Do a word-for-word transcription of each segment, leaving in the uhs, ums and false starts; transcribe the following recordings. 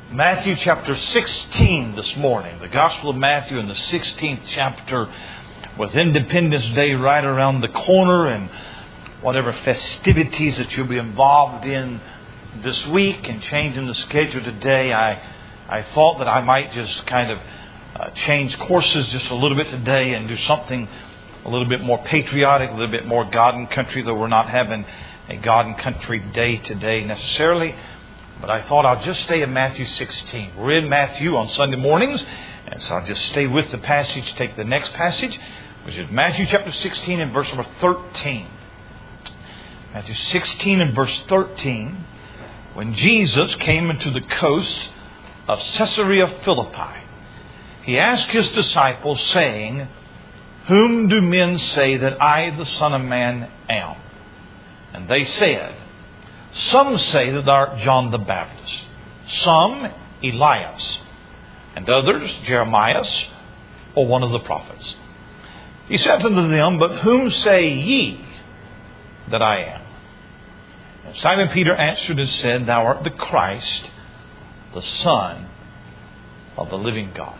Matthew chapter sixteen this morning. The Gospel of Matthew in the sixteenth chapter, with Independence Day right around the corner and whatever festivities that you'll be involved in this week and changing the schedule today. I I thought that I might just kind of uh, change courses just a little bit today and do something a little bit more patriotic, a little bit more God and country, though we're not having a God and country day today necessarily. But I thought I'll just stay in Matthew sixteen. We're in Matthew on Sunday mornings, and so I'll just stay with the passage, take the next passage, which is Matthew chapter sixteen and verse number thirteen. Matthew sixteen and verse thirteen. When Jesus came into the coast of Caesarea Philippi, He asked His disciples, saying, "Whom do men say that I, the Son of Man, am?" And they said, "Some say that thou art John the Baptist, some Elias, and others Jeremiah, or one of the prophets." He said unto them, "But whom say ye that I am?" And Simon Peter answered and said, "Thou art the Christ, the Son of the living God."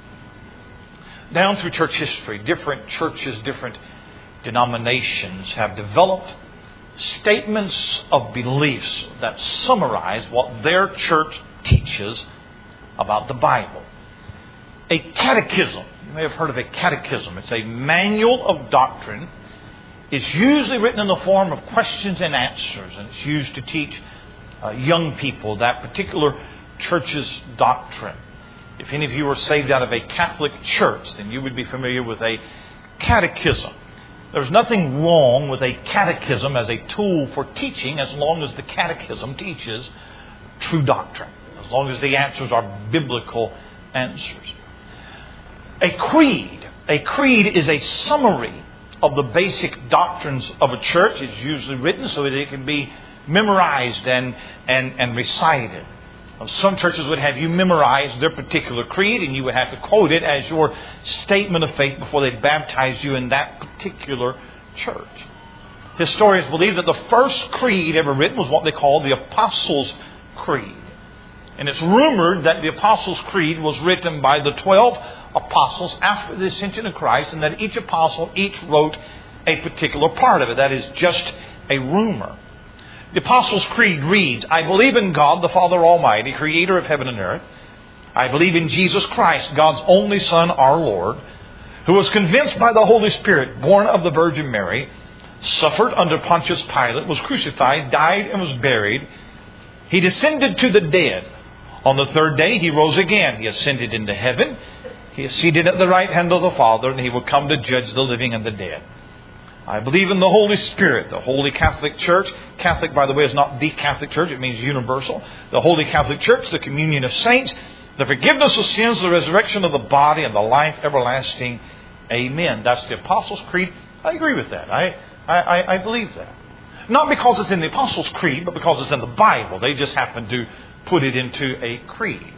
Down through church history, different churches, different denominations have developed statements of beliefs that summarize what their church teaches about the Bible. A catechism, you may have heard of a catechism. It's a manual of doctrine. It's usually written in the form of questions and answers, and it's used to teach uh, young people that particular church's doctrine. If any of you are saved out of a Catholic church, then you would be familiar with a catechism. There's nothing wrong with a catechism as a tool for teaching as long as the catechism teaches true doctrine, as long as the answers are biblical answers. A creed. A creed is a summary of the basic doctrines of a church. It's usually written so that it can be memorized and, and, and recited. Some churches would have you memorize their particular creed, and you would have to quote it as your statement of faith before they baptize you in that particular church. Historians believe that the first creed ever written was what they call the Apostles' Creed. And it's rumored that the Apostles' Creed was written by the twelve apostles after the ascension of Christ, and that each apostle each wrote a particular part of it. That is just a rumor. The Apostles' Creed reads, "I believe in God, the Father Almighty, creator of heaven and earth. I believe in Jesus Christ, God's only Son, our Lord, who was convinced by the Holy Spirit, born of the Virgin Mary, suffered under Pontius Pilate, was crucified, died, and was buried. He descended to the dead. On the third day He rose again. He ascended into heaven. He is seated at the right hand of the Father, and He will come to judge the living and the dead. I believe in the Holy Spirit, the Holy Catholic Church." Catholic, by the way, is not the Catholic Church. It means universal. "The Holy Catholic Church, the communion of saints, the forgiveness of sins, the resurrection of the body, and the life everlasting. Amen." That's the Apostles' Creed. I agree with that. I, I, I believe that. Not because it's in the Apostles' Creed, but because it's in the Bible. They just happen to put it into a creed.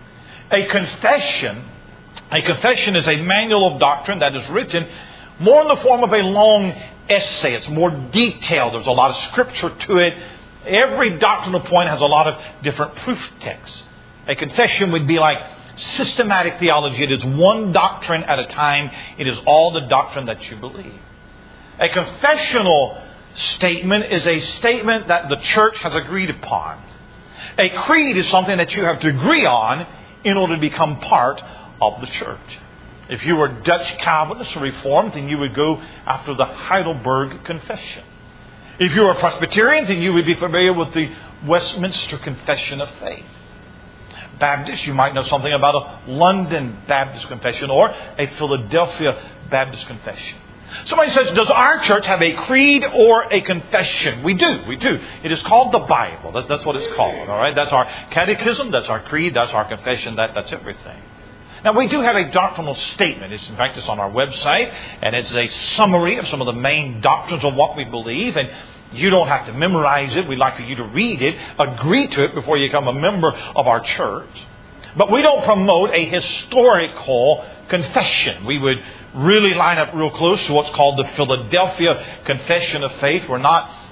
A confession, a confession is a manual of doctrine that is written more in the form of a long essay. It's more detailed. There's a lot of scripture to it. Every doctrinal point has a lot of different proof texts. A confession would be like systematic theology. It is one doctrine at a time. It is all the doctrine that you believe. A confessional statement is a statement that the church has agreed upon. A creed is something that you have to agree on in order to become part of the church. If you were Dutch Calvinist or Reformed, then you would go after the Heidelberg Confession. If you were Presbyterian, then you would be familiar with the Westminster Confession of Faith. Baptist, you might know something about a London Baptist Confession or a Philadelphia Baptist Confession. Somebody says, "Does our church have a creed or a confession?" We do. We do. It is called the Bible. That's, that's what it's called. All right. That's our catechism. That's our creed. That's our confession. That, that's everything. Now, we do have a doctrinal statement. It's, in fact, it's on our website, and it's a summary of some of the main doctrines of what we believe. And you don't have to memorize it. We'd like for you to read it, agree to it before you become a member of our church. But we don't promote a historical confession. We would really line up real close to what's called the Philadelphia Confession of Faith. We're not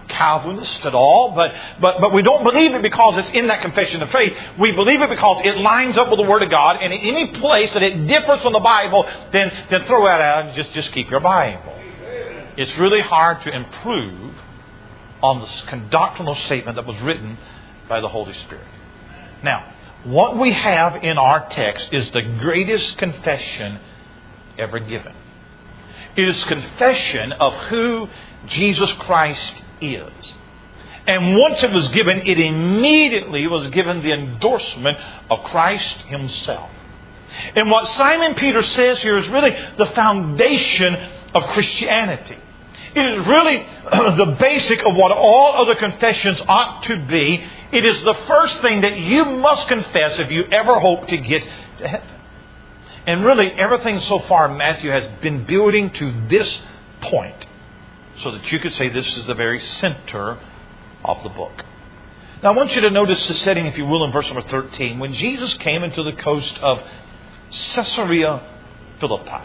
Calvinist at all, but, but, but we don't believe it because it's in that confession of faith. We believe it because it lines up with the Word of God, and in any place that it differs from the Bible, then, then throw that out and just, just keep your Bible. It's really hard to improve on the doctrinal statement that was written by the Holy Spirit. Now, what we have in our text is the greatest confession ever given. It is confession of who Jesus Christ is. And once it was given, it immediately was given the endorsement of Christ Himself. And what Simon Peter says here is really the foundation of Christianity. It is really the basic of what all other confessions ought to be. It is the first thing that you must confess if you ever hope to get to heaven. And really, everything so far Matthew has been building to this point so that you could say this is the very center of the book. Now, I want you to notice the setting, if you will, in verse number thirteen. When Jesus came into the coast of Caesarea Philippi.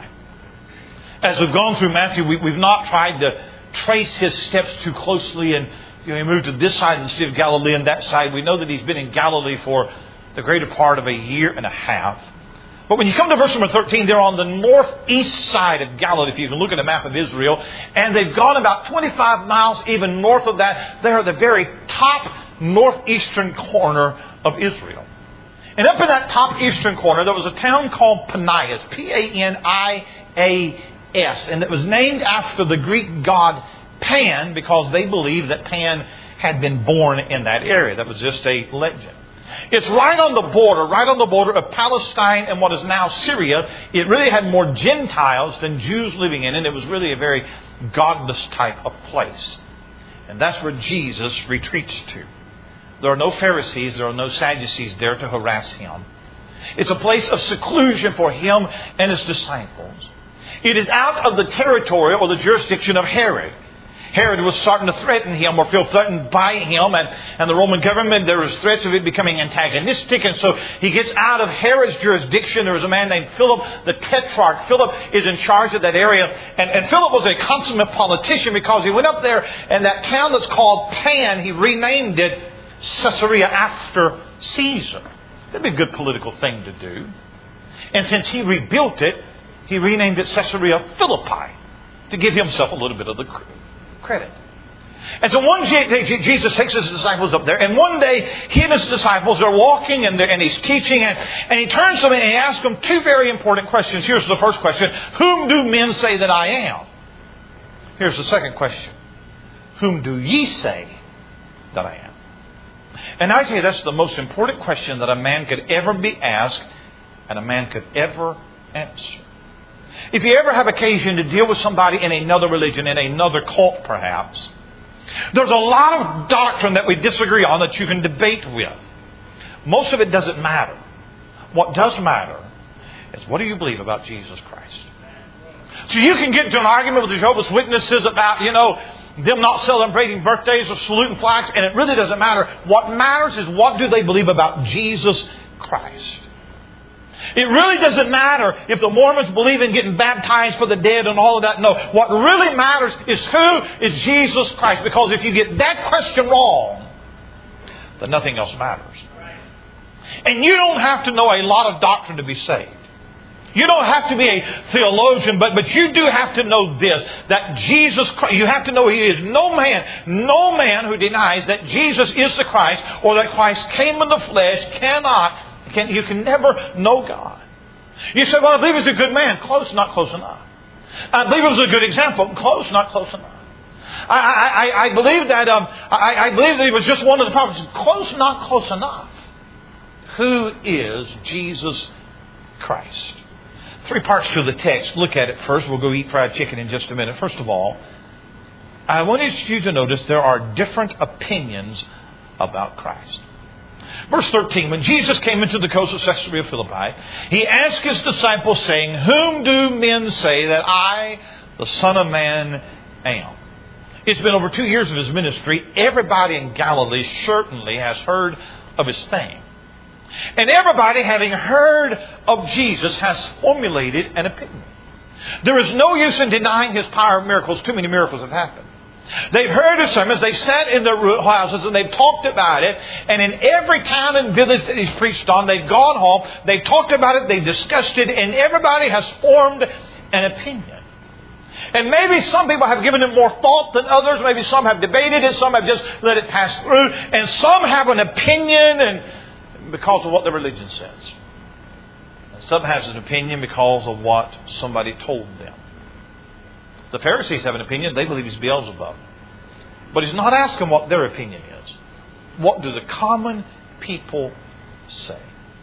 As we've gone through Matthew, we, we've not tried to trace His steps too closely. And you know, He moved to this side of the Sea of Galilee and that side. We know that He's been in Galilee for the greater part of a year and a half. But when you come to verse number thirteen, they're on the northeast side of Galilee, if you can look at a map of Israel. And they've gone about twenty-five miles even north of that. They're at the very top northeastern corner of Israel. And up in that top eastern corner, there was a town called Panias, P A N I A S. And it was named after the Greek god Pan because they believed that Pan had been born in that area. That was just a legend. It's right on the border, right on the border of Palestine and what is now Syria. It really had more Gentiles than Jews living in it. It was really a very godless type of place. And that's where Jesus retreats to. There are no Pharisees, there are no Sadducees there to harass Him. It's a place of seclusion for Him and His disciples. It is out of the territory or the jurisdiction of Herod. Herod was starting to threaten Him or feel threatened by Him. And, and the Roman government, there was threats of it becoming antagonistic. And so He gets out of Herod's jurisdiction. There was a man named Philip, the Tetrarch. Philip is in charge of that area. And, and Philip was a consummate politician because he went up there and that town that's called Pan, he renamed it Caesarea after Caesar. That'd be a good political thing to do. And since he rebuilt it, he renamed it Caesarea Philippi to give himself a little bit of the credit. And so one day Jesus takes His disciples up there, and one day He and His disciples are walking and, and He's teaching, and, and He turns to them and He asks them two very important questions. Here's the first question. Whom do men say that I am? Here's the second question. Whom do ye say that I am? And I tell you, that's the most important question that a man could ever be asked and a man could ever answer. If you ever have occasion to deal with somebody in another religion, in another cult perhaps, there's a lot of doctrine that we disagree on that you can debate with. Most of it doesn't matter. What does matter is what do you believe about Jesus Christ? So you can get into an argument with the Jehovah's Witnesses about, you know, them not celebrating birthdays or saluting flags, and it really doesn't matter. What matters is what do they believe about Jesus Christ. It really doesn't matter if the Mormons believe in getting baptized for the dead and all of that. No, what really matters is who is Jesus Christ. Because if you get that question wrong, then nothing else matters. And you don't have to know a lot of doctrine to be saved. You don't have to be a theologian, but, but you do have to know this, that Jesus Christ, you have to know He is no man, no man who denies that Jesus is the Christ or that Christ came in the flesh cannot Can, you can never know God. You say, well, I believe He's a good man. Close, not close enough. I believe He was a good example. Close, not close enough. I, I, I believe that um, I, I believe that He was just one of the prophets. Close, not close enough. Who is Jesus Christ? Three parts to the text. Look at it first. We'll go eat fried chicken in just a minute. First of all, I want you to notice there are different opinions about Christ. Verse thirteen, when Jesus came into the coast of Caesarea Philippi, He asked His disciples, saying, Whom do men say that I, the Son of Man, am? It's been over two years of His ministry. Everybody in Galilee certainly has heard of His fame. And everybody, having heard of Jesus, has formulated an opinion. There is no use in denying His power of miracles. Too many miracles have happened. They've heard His sermons. They've sat in their houses and they've talked about it. And in every town and village that He's preached on, they've gone home. They've talked about it. They've discussed it. And everybody has formed an opinion. And maybe some people have given it more thought than others. Maybe some have debated it. Some have just let it pass through. And some have an opinion and because of what their religion says. And some has an opinion because of what somebody told them. The Pharisees have an opinion. They believe He's Beelzebub. But He's not asking what their opinion is. What do the common people say?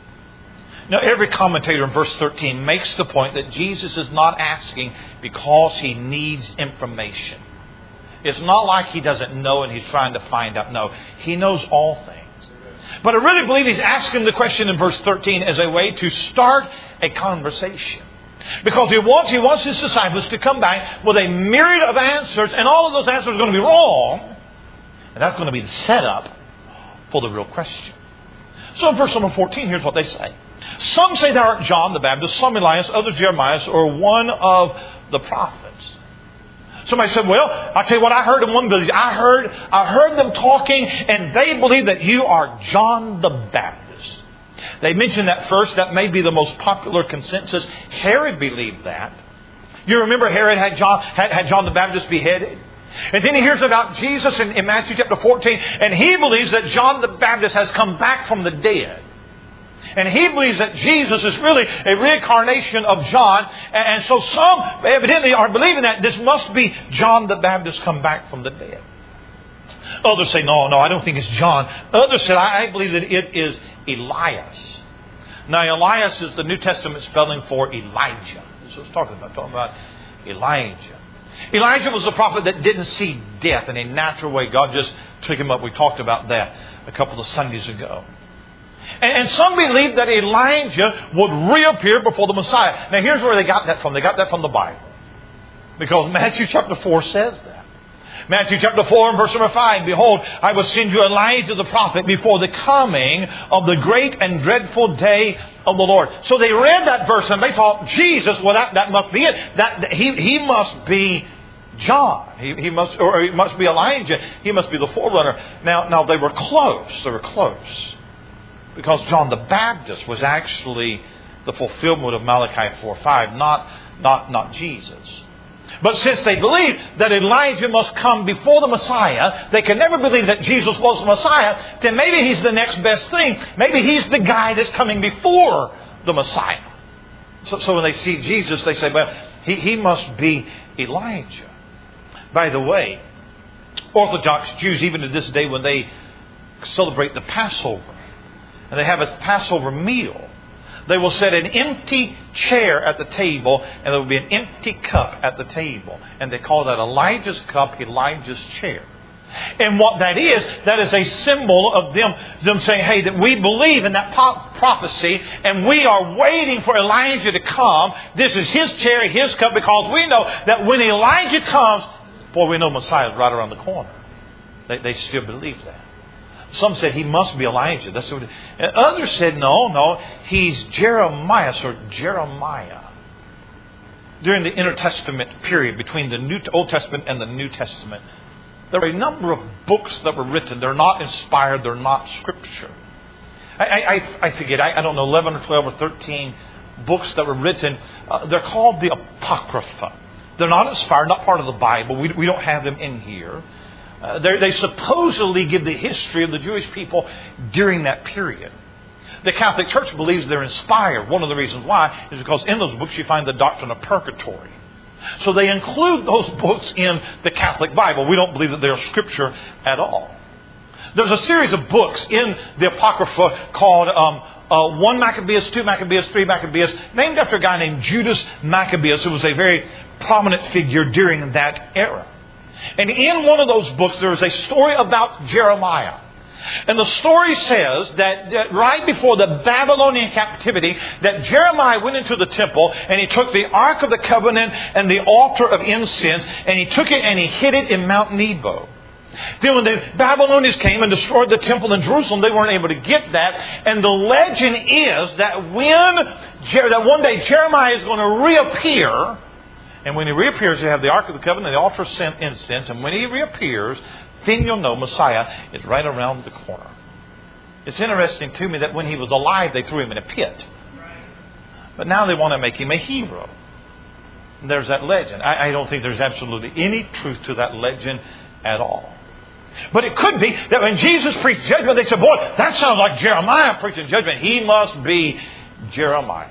Now, every commentator in verse thirteen makes the point that Jesus is not asking because He needs information. It's not like He doesn't know and He's trying to find out. No, He knows all things. But I really believe He's asking the question in verse thirteen as a way to start a conversation. Because he wants, he wants His disciples to come back with a myriad of answers, and all of those answers are going to be wrong. And that's going to be the setup for the real question. So in verse number fourteen, here's what they say. Some say thou art John the Baptist, some Elias, others Jeremiah, or one of the prophets. Somebody said, well, I'll tell you what I heard in one village. I heard, I heard them talking, and they believe that you are John the Baptist. They mentioned that first. That may be the most popular consensus. Herod believed that. You remember Herod had John, had, had John the Baptist beheaded? And then he hears about Jesus in, in Matthew chapter fourteen. And he believes that John the Baptist has come back from the dead. And he believes that Jesus is really a reincarnation of John. And, and so some evidently are believing that this must be John the Baptist come back from the dead. Others say, no, no, I don't think it's John. Others said, I, I believe that it is Elias. Now, Elias is the New Testament spelling for Elijah. That's what it's talking about. Talking about Elijah. Elijah was the prophet that didn't see death in a natural way. God just took him up. We talked about that a couple of Sundays ago. And, and some believe that Elijah would reappear before the Messiah. Now, here's where they got that from. They got that from the Bible. Because Matthew chapter four says that. Matthew chapter four and verse number five. Behold, I will send you Elijah the prophet before the coming of the great and dreadful day of the Lord. So they read that verse and they thought, Jesus, well, that, that must be it. That, that he, he must be John. He, he must, or he must be Elijah. He must be the forerunner. Now, now they were close. They were close. Because John the Baptist was actually the fulfillment of Malachi four five, not, not, not Jesus. But since they believe that Elijah must come before the Messiah, they can never believe that Jesus was the Messiah, then maybe He's the next best thing. Maybe He's the guy that's coming before the Messiah. So, so when they see Jesus, they say, well, he, he must be Elijah. By the way, Orthodox Jews, even to this day, when they celebrate the Passover, and they have a Passover meal, they will set an empty chair at the table, and there will be an empty cup at the table. And they call that Elijah's cup, Elijah's chair. And what that is, that is a symbol of them, them saying, hey, that we believe in that prophecy, and we are waiting for Elijah to come. This is his chair, his cup, because we know that when Elijah comes, boy, we know Messiah is right around the corner. They, they still believe that. Some said he must be Elijah. That's what. And others said no, no, he's Jeremiah or Jeremiah. During the Intertestament period between the New Old Testament and the New Testament, there were a number of books that were written. They're not inspired. They're not Scripture. I, I, I forget. I, I don't know, eleven or twelve or thirteen books that were written. Uh, they're called the Apocrypha. They're not inspired, not part of the Bible. We, we don't have them in here. Uh, they supposedly give the history of the Jewish people during that period. The Catholic Church believes they're inspired. One of the reasons why is because in those books you find the doctrine of purgatory. So they include those books in the Catholic Bible. We don't believe that they're Scripture at all. There's a series of books in the Apocrypha called um, uh, one Maccabeus, two Maccabeus, three Maccabeus, named after a guy named Judas Maccabeus, who was a very prominent figure during that era. And in one of those books, there is a story about Jeremiah. And the story says that, that right before the Babylonian captivity, that Jeremiah went into the temple and he took the Ark of the Covenant and the altar of incense, and he took it and he hid it in Mount Nebo. Then when the Babylonians came and destroyed the temple in Jerusalem, they weren't able to get that. And the legend is that when that one day Jeremiah is going to reappear, And when He reappears, you have the Ark of the Covenant, the altar of incense. And when He reappears, then you'll know Messiah is right around the corner. It's interesting to me that when He was alive, they threw Him in a pit. But now they want to make Him a hero. And there's that legend. I, I don't think there's absolutely any truth to that legend at all. But it could be that when Jesus preached judgment, they said, boy, that sounds like Jeremiah preaching judgment. He must be Jeremiah.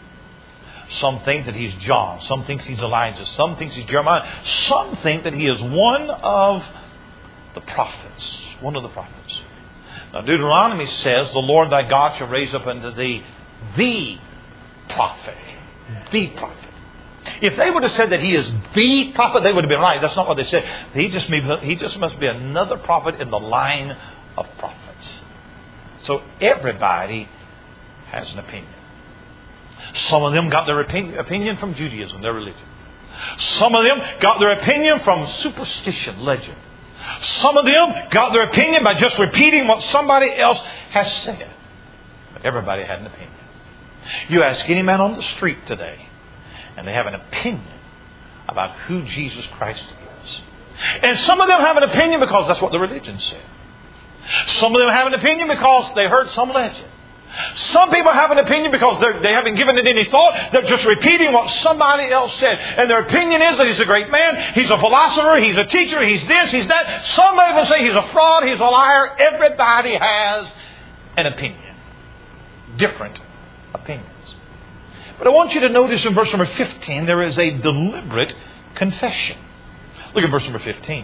Some think that he's John. Some think he's Elijah. Some think he's Jeremiah. Some think that he is one of the prophets. One of the prophets. Now Deuteronomy says, the Lord thy God shall raise up unto thee the prophet. The prophet. If they would have said that he is the prophet, they would have been right. That's not what they said. He just, he just must be another prophet in the line of prophets. So everybody has an opinion. Some of them got their opinion from Judaism, their religion. Some of them got their opinion from superstition, legend. Some of them got their opinion by just repeating what somebody else has said. But everybody had an opinion. You ask any man on the street today, and they have an opinion about who Jesus Christ is. And some of them have an opinion because that's what the religion said. Some of them have an opinion because they heard some legend. Some people have an opinion because they haven't given it any thought. They're just repeating what somebody else said. And their opinion is that he's a great man, he's a philosopher, he's a teacher, he's this, he's that. Some even say he's a fraud, he's a liar. Everybody has an opinion. Different opinions. But I want you to notice in verse number fifteen, there is a deliberate confession. Look at verse number fifteen.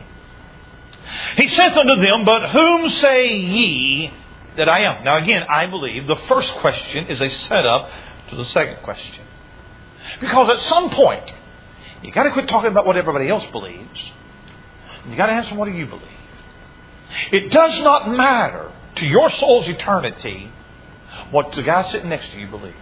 He says unto them, but whom say ye that I am? Now again, I believe the first question is a setup to the second question. Because at some point, you got to quit talking about what everybody else believes. You got to answer, what do you believe? It does not matter to your soul's eternity what the guy sitting next to you believes.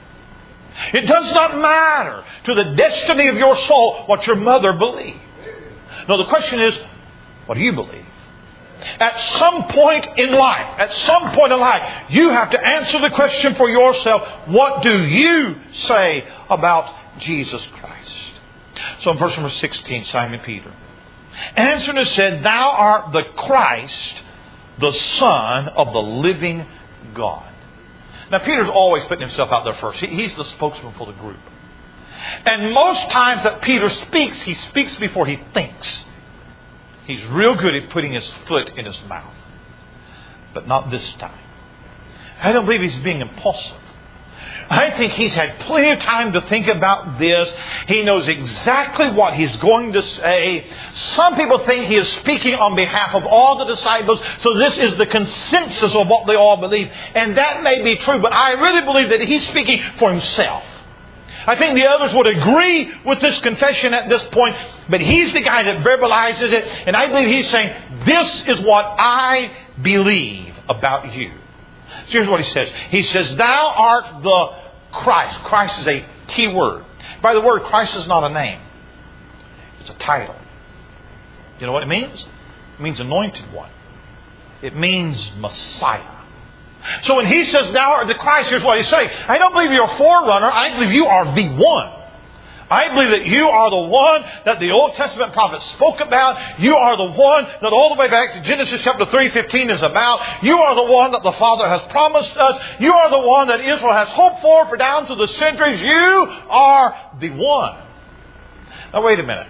It does not matter to the destiny of your soul what your mother believed. No, the question is, what do you believe? At some point in life, at some point in life, you have to answer the question for yourself, what do you say about Jesus Christ? So in verse number sixteen, Simon Peter answered and said, thou art the Christ, the Son of the living God. Now Peter's always putting himself out there first. He, he's the spokesman for the group. And most times that Peter speaks, he speaks before he thinks. He's real good at putting his foot in his mouth. But not this time. I don't believe he's being impulsive. I think he's had plenty of time to think about this. He knows exactly what he's going to say. Some people think he is speaking on behalf of all the disciples. So this is the consensus of what they all believe. And that may be true. But I really believe that he's speaking for himself. I think the others would agree with this confession at this point. But he's the guy that verbalizes it. And I believe he's saying, this is what I believe about you. So here's what he says. He says, thou art the Christ. Christ is a key word. By the word, Christ is not a name. It's a title. You know what it means? It means anointed one. It means Messiah. So when he says, thou art the Christ, here's what he's saying. I don't believe you're a forerunner. I believe you are the one. I believe that you are the one that the Old Testament prophets spoke about. You are the one that all the way back to Genesis chapter three fifteen is about. You are the one that the Father has promised us. You are the one that Israel has hoped for for down through the centuries. You are the one. Now wait a minute.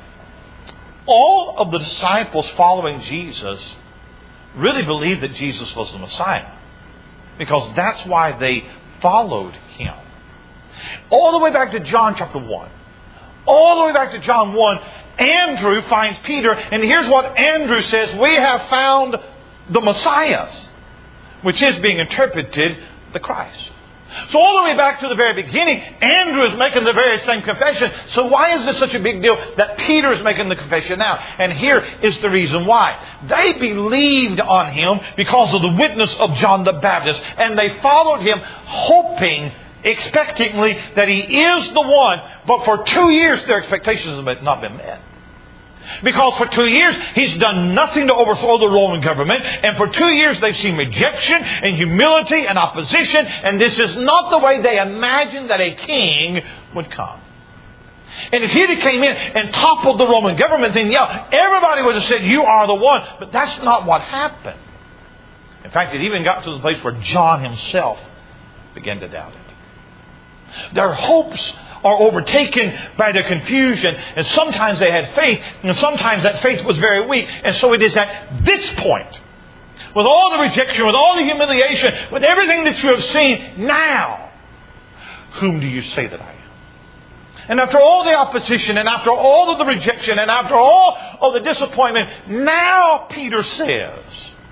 All of the disciples following Jesus really believed that Jesus was the Messiah. Because that's why they followed Him. All the way back to John chapter one. All the way back to John one, Andrew finds Peter, and here's what Andrew says, we have found the Messiah, which is being interpreted the Christ. So all the way back to the very beginning, Andrew is making the very same confession. So why is this such a big deal that Peter is making the confession now? And here is the reason why. They believed on Him because of the witness of John the Baptist, and they followed Him hoping expectantly that He is the one. But for two years their expectations have not been met. Because for two years He's done nothing to overthrow the Roman government. And for two years they've seen rejection and humility and opposition. And this is not the way they imagined that a king would come. And if he'd have came in and toppled the Roman government, then yeah, everybody would have said, you are the one. But that's not what happened. In fact, it even got to the place where John himself began to doubt it. Their hopes are overtaken by their confusion. And sometimes they had faith, and sometimes that faith was very weak. And so it is at this point, with all the rejection, with all the humiliation, with everything that you have seen, now, whom do you say that I am? And after all the opposition, and after all of the rejection, and after all of the disappointment, now Peter says,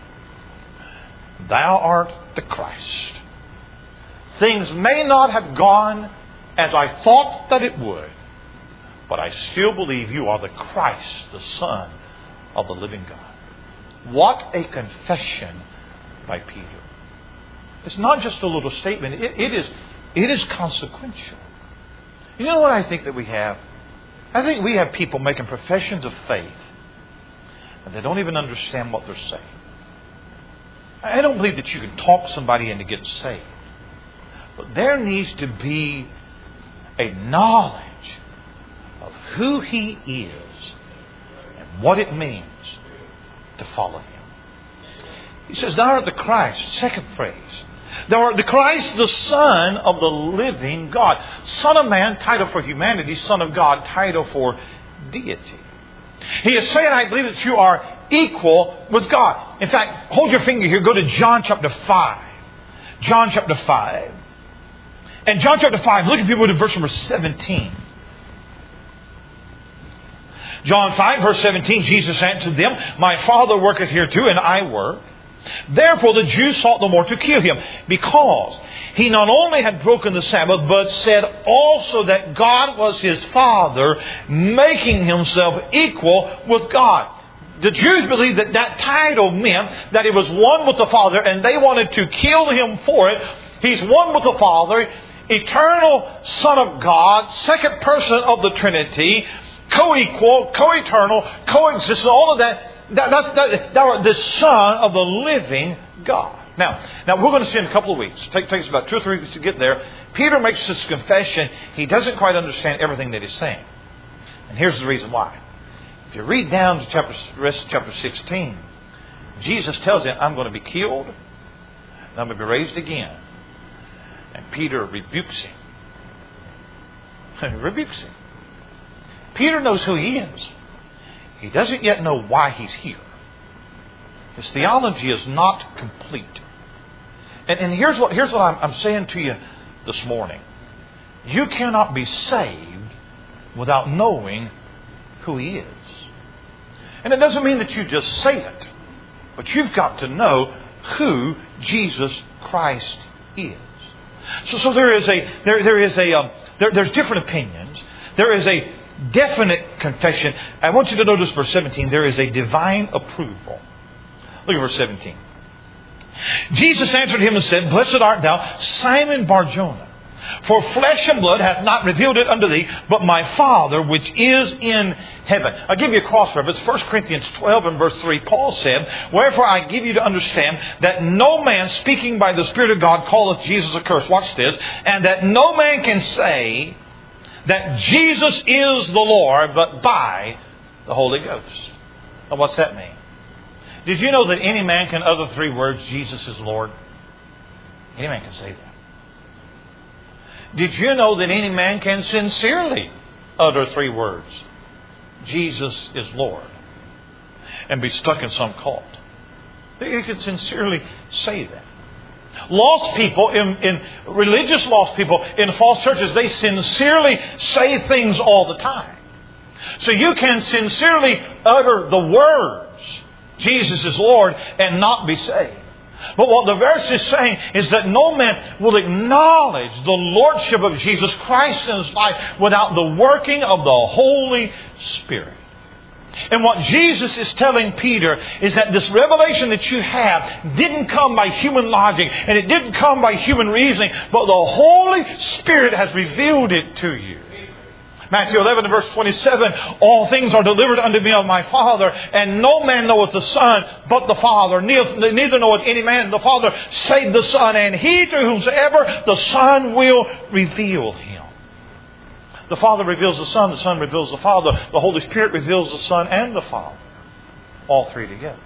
Thou art the Christ. Things may not have gone as I thought that it would, but I still believe you are the Christ, the Son of the living God. What a confession by Peter. It's not just a little statement. It, it is, it is consequential. You know what I think that we have? I think we have people making professions of faith, and they don't even understand what they're saying. I don't believe that you can talk somebody into getting saved. But there needs to be a knowledge of who He is and what it means to follow Him. He says, Thou art the Christ. Second phrase. Thou art the Christ, the Son of the living God. Son of man, title for humanity. Son of God, title for deity. He is saying, I believe that you are equal with God. In fact, hold your finger here. Go to John chapter five. John chapter five. And John chapter five, look if you would at verse number seventeen. John five, verse seventeen, Jesus answered them, My Father worketh here too, and I work. Therefore the Jews sought the more to kill Him, because He not only had broken the Sabbath, but said also that God was His Father, making Himself equal with God. The Jews believed that that title meant that He was one with the Father, and they wanted to kill Him for it. He's one with the Father, eternal Son of God, second person of the Trinity, co-equal, co-eternal, co-existent, all of that. that that's that, that, the Son of the living God. Now, now we're going to see in a couple of weeks. It takes, takes about two or three weeks to get there. Peter makes this confession. He doesn't quite understand everything that he's saying. And here's the reason why. If you read down to chapter, rest of chapter sixteen, Jesus tells him, I'm going to be killed, and I'm going to be raised again. And Peter rebukes him. He rebukes him. Peter knows who he is. He doesn't yet know why he's here. His theology is not complete. And, and here's what, here's what I'm, I'm saying to you this morning. You cannot be saved without knowing who He is. And it doesn't mean that you just say it, but you've got to know who Jesus Christ is. So, so there is a there there is a um, there, there's different opinions. There is a definite confession. I want you to notice verse seventeen. There is a divine approval. Look at verse seventeen. Jesus answered him and said, Blessed art thou, Simon Bar-Jonah. For flesh and blood hath not revealed it unto thee, but my Father which is in heaven. I'll give you a cross reference. First Corinthians twelve and verse three. Paul said, Wherefore I give you to understand that no man speaking by the Spirit of God calleth Jesus accursed. Watch this. And that no man can say that Jesus is the Lord, but by the Holy Ghost. Now what's that mean? Did you know that any man can utter three words, Jesus is Lord? Any man can say that. Did you know that any man can sincerely utter three words, Jesus is Lord, and be stuck in some cult? You can sincerely say that. Lost people, in, in religious lost people in false churches, they sincerely say things all the time. So you can sincerely utter the words, Jesus is Lord, and not be saved. But what the verse is saying is that no man will acknowledge the Lordship of Jesus Christ in his life without the working of the Holy Spirit. And what Jesus is telling Peter is that this revelation that you have didn't come by human logic, and it didn't come by human reasoning, but the Holy Spirit has revealed it to you. Matthew eleven and verse twenty-seven, All things are delivered unto me of my Father, and no man knoweth the Son but the Father. Neither knoweth any man the Father save the Son, and he to whomsoever the Son will reveal him. The Father reveals the Son. The Son reveals the Father. The Holy Spirit reveals the Son and the Father. All three together.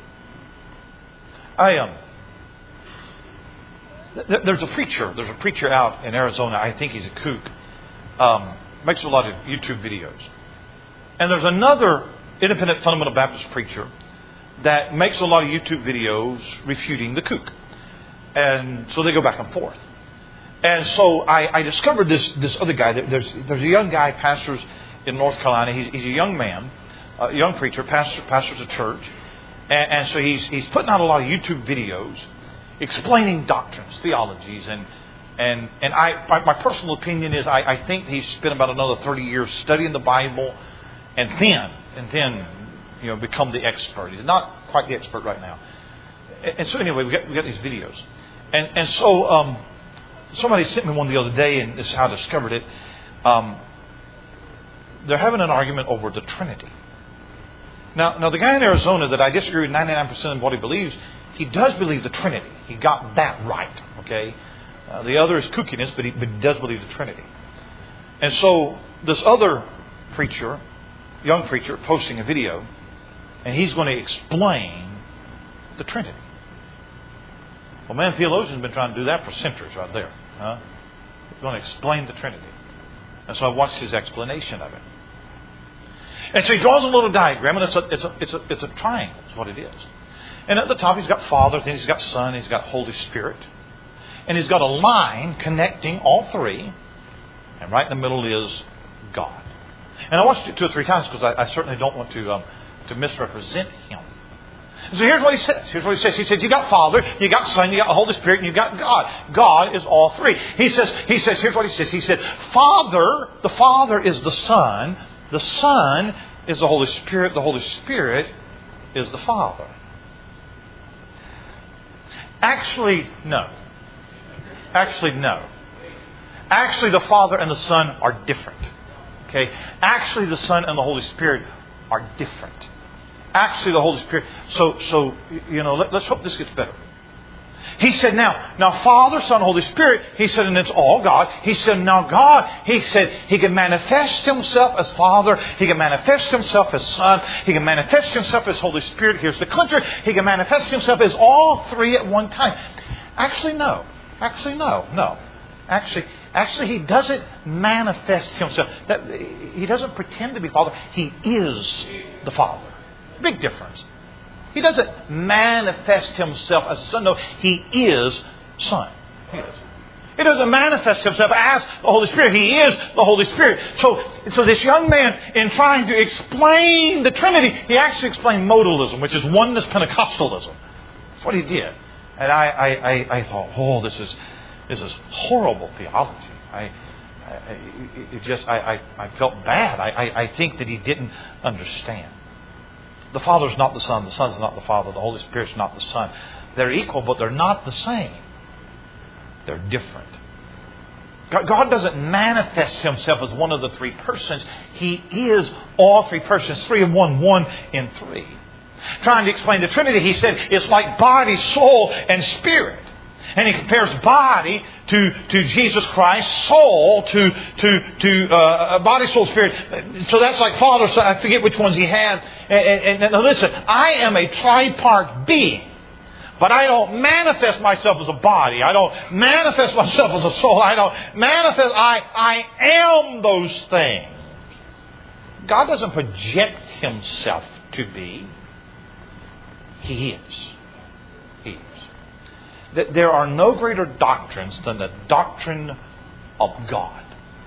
I um. th- There's a preacher. There's a preacher out in Arizona. I think he's a kook. Um, makes a lot of YouTube videos. And there's another independent fundamental Baptist preacher that makes a lot of YouTube videos refuting the kook. And so they go back and forth. And so I, I discovered this this other guy. There's there's a young guy, pastors in North Carolina. He's, he's a young man, a young preacher, pastor, pastors a church. And, and so he's he's putting out a lot of YouTube videos explaining doctrines, theologies. And and and I my, my personal opinion is I, I think he's spent about another thirty years studying the Bible and then, and then you know, become the expert. He's not quite the expert right now. And, and so anyway, we got, we got these videos. And, and so... Um, Somebody sent me one the other day, and this is how I discovered it. Um, they're having an argument over the Trinity. Now, now, the guy in Arizona that I disagree with ninety-nine percent of what he believes, he does believe the Trinity. He got that right, okay? Uh, the other is kookiness, but he, but he does believe the Trinity. And so, this other preacher, young preacher, posting a video, and he's going to explain the Trinity. Well, man, theologians have been trying to do that for centuries right there. Huh? They're going to explain the Trinity. And so I watched his explanation of it. And so he draws a little diagram, and it's a, it's a, it's a, it's a triangle, is what it is. And at the top he's got Father, then he's got Son, he's got Holy Spirit. And he's got a line connecting all three. And right in the middle is God. And I watched it two or three times because I, I certainly don't want to, um, to misrepresent him. So here's what he says. Here's what he says. He says, you got Father, you got Son, you got the Holy Spirit, and you got God. God is all three. He says, he says, here's what he says. He said, Father, the Father is the Son, the Son is the Holy Spirit, the Holy Spirit is the Father. Actually, no. Actually, no. Actually, the Father and the Son are different. Okay? Actually, the Son and the Holy Spirit are different. Actually, the Holy Spirit. So, so you know, let, let's hope this gets better. He said, now, now, Father, Son, Holy Spirit. He said, and it's all God. He said, now, God. He said, He can manifest Himself as Father. He can manifest Himself as Son. He can manifest Himself as Holy Spirit. Here's the clincher. He can manifest Himself as all three at one time. Actually, no. Actually, no. No. Actually, actually, He doesn't manifest Himself. That, he doesn't pretend to be Father. He is the Father. Big difference. He doesn't manifest Himself as Son. No, He is Son. He is. He doesn't manifest Himself as the Holy Spirit. He is the Holy Spirit. So, so this young man, in trying to explain the Trinity, he actually explained modalism, which is oneness Pentecostalism. That's what he did. And I, I, I, I thought, oh, this is this is horrible theology. I, I it just I, I, I felt bad. I, I, I think that he didn't understand. The Father's not the Son. The Son's not the Father. The Holy Spirit's not the Son. They're equal, but they're not the same. They're different. God doesn't manifest Himself as one of the three persons. He is all three persons. Three in one, one in three. Trying to explain the Trinity, he said, it's like body, soul, and spirit. And he compares body to, to Jesus Christ, soul to to to uh, body, soul, spirit. So that's like Father, Son. I forget which ones he had. And, and, and now listen, I am a tripart being, but I don't manifest myself as a body. I don't manifest myself as a soul. I don't manifest. I I am those things. God doesn't project Himself to be. He is. He is. That there are no greater doctrines than the doctrine of God.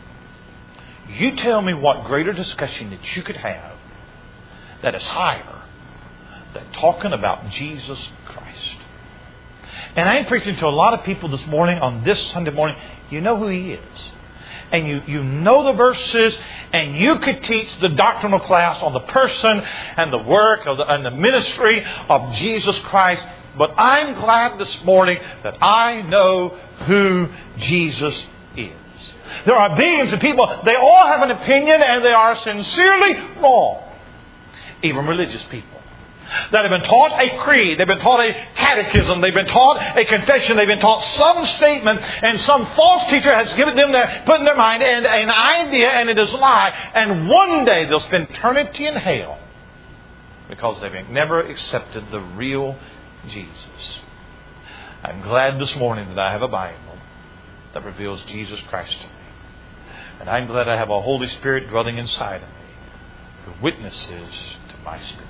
You tell me what greater discussion that you could have that is higher than talking about Jesus Christ. And I am preaching to a lot of people this morning, on this Sunday morning. You know who He is. And you, you know the verses, and you could teach the doctrinal class on the person and the work of the, and the ministry of Jesus Christ. But I'm glad this morning that I know who Jesus is. There are billions of people. They all have an opinion, and they are sincerely wrong. Even religious people. that have been taught a creed, they've been taught a catechism, they've been taught a confession, they've been taught some statement, and some false teacher has given them their, put in their mind and an idea, and it is a lie. And one day they'll spend eternity in hell because they've never accepted the real Jesus. I'm glad this morning that I have a Bible that reveals Jesus Christ to me. And I'm glad I have a Holy Spirit dwelling inside of me who witnesses to my spirit.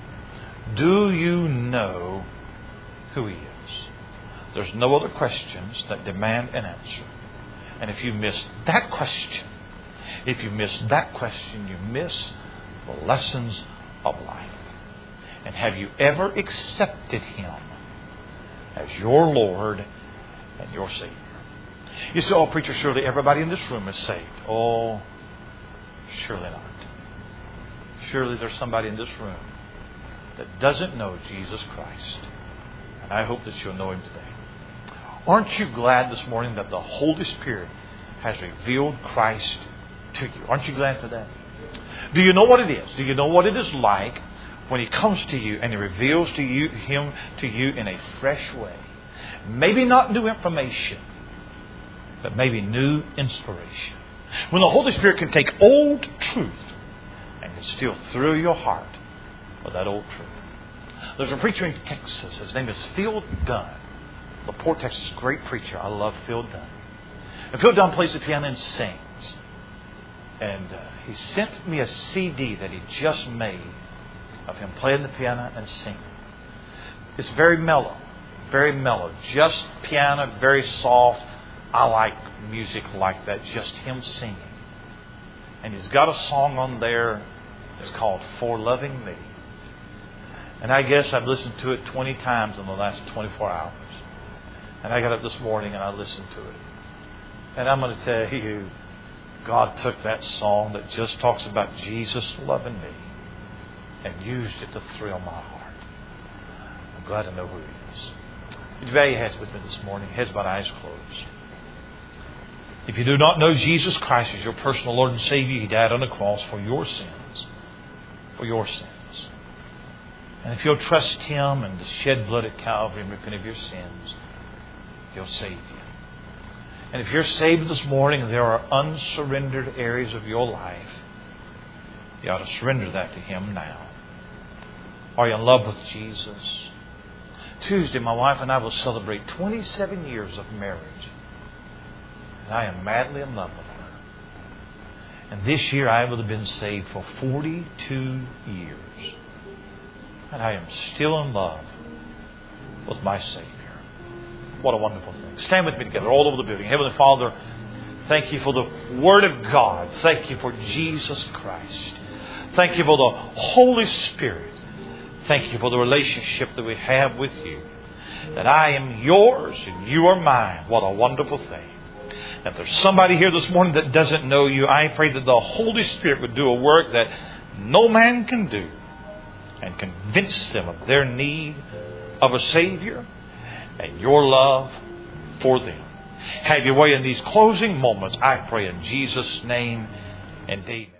Do you know who He is? There's no other questions that demand an answer. And if you miss that question, if you miss that question, you miss the lessons of life. And have you ever accepted Him as your Lord and your Savior? You say, oh, preacher, surely everybody in this room is saved. Oh, surely not. Surely there's somebody in this room that doesn't know Jesus Christ. And I hope that you'll know Him today. Aren't you glad this morning that the Holy Spirit has revealed Christ to you? Aren't you glad for that? Do you know what it is? Do you know what it is like when He comes to you and He reveals to you Him to you in a fresh way? Maybe not new information, but maybe new inspiration. When the Holy Spirit can take old truth and can still thrill your heart with that old truth. There's a preacher in Texas. His name is Phil Dunn. LaPorte, Texas. Great preacher. I love Phil Dunn. And Phil Dunn plays the piano and sings. And uh, he sent me a C D that he just made of him playing the piano and singing. It's very mellow. Very mellow. Just piano, very soft. I like music like that. Just him singing. And he's got a song on there. It's called For Loving Me. And I guess I've listened to it twenty times in the last twenty-four hours. And I got up this morning and I listened to it. And I'm going to tell you, God took that song that just talks about Jesus loving me and used it to thrill my heart. I'm glad to know who He is. Would you bow your heads with me this morning? Heads bowed, eyes closed. If you do not know Jesus Christ as your personal Lord and Savior, He died on the cross for your sins. For your sins. And if you'll trust Him and the shed blood at Calvary and repent of your sins, He'll save you. And if you're saved this morning and there are unsurrendered areas of your life, you ought to surrender that to Him now. Are you in love with Jesus? Tuesday, my wife and I will celebrate twenty-seven years of marriage. And I am madly in love with her. And this year I will have been saved for forty-two years. And I am still in love with my Savior. What a wonderful thing. Stand with me together all over the building. Heavenly Father, thank You for the Word of God. Thank You for Jesus Christ. Thank You for the Holy Spirit. Thank You for the relationship that we have with You. That I am Yours and You are mine. What a wonderful thing. If there's somebody here this morning that doesn't know You, I pray that the Holy Spirit would do a work that no man can do and convince them of their need of a Savior and Your love for them. Have Your way in these closing moments, I pray in Jesus' name and amen.